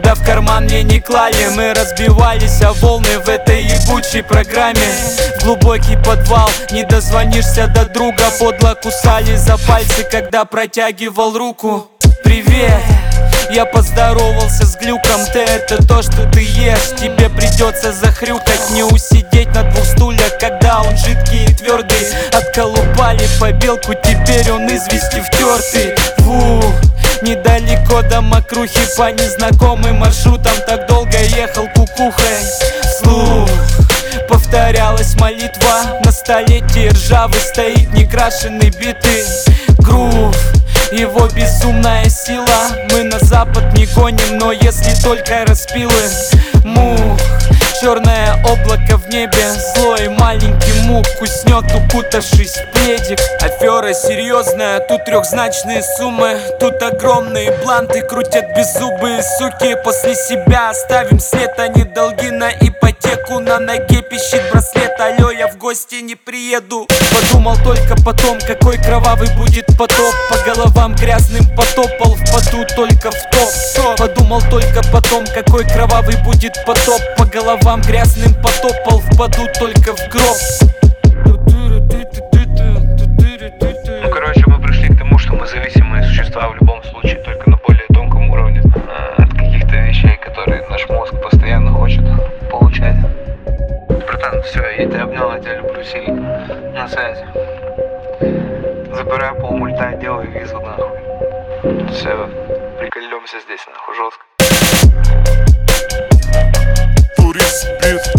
себя в карман мне не клали. Мы разбивались о волны в этой ебучей программе. В глубокий подвал, не дозвонишься до друга. Подло кусали за пальцы, когда протягивал руку. Привет, я поздоровался с глюком. Ты это то, что ты ешь. Тебе придется захрюкать, не усидеть на двух стульях, когда он жидкий и твердый. Отколупали побелку, теперь он извести втертый. Недалеко до Мокрухи по незнакомым маршрутам. Так долго ехал кукухой. Вслух повторялась молитва. На столетии ржавый стоит некрашенный битый грув. Его безумная сила. Мы на запад не гоним, но если только распилы мух. Черное облако в небе, злой маленький мух уснет, укутавшись в пледик. Афера серьезная, тут трехзначные суммы. Тут огромные бланты крутят беззубые суки. После себя оставим след, а не долги на ипотеку. На ноге пищит браслет, алло, я в гости не приеду. Подумал только потом, какой кровавый будет потоп. По головам грязным потопал, впаду только в топ. Подумал только потом, какой кровавый будет потоп. По головам грязным потопал, впаду только в гроб. Ну, короче, мы пришли к тому, что мы зависимые существа в любом случае, только на более тонком уровне от каких-то вещей, которые наш мозг постоянно хочет получать. Братан, все, я тебя обнял, я тебя люблю сильно. На связи. Забираю полмульта, делаю визу, нахуй. Все, прикольнемся здесь, нахуй, жестко. Турист бит.